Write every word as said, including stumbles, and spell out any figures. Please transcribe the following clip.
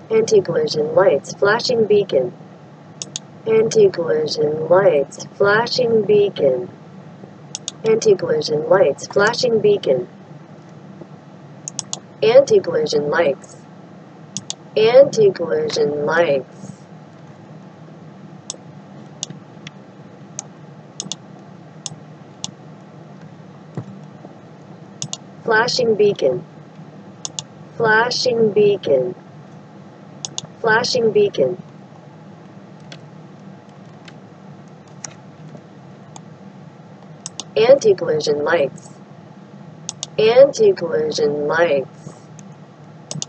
Anti-collision lights, flashing beacon. Anti-collision lights, flashing beacon. Anti-collision lights, flashing beacon. Anti-collision lights. Anti-collision lights. Flashing beacon. Flashing beacon. Flashing beacon. Anti-collision lights. Anti-collision lights.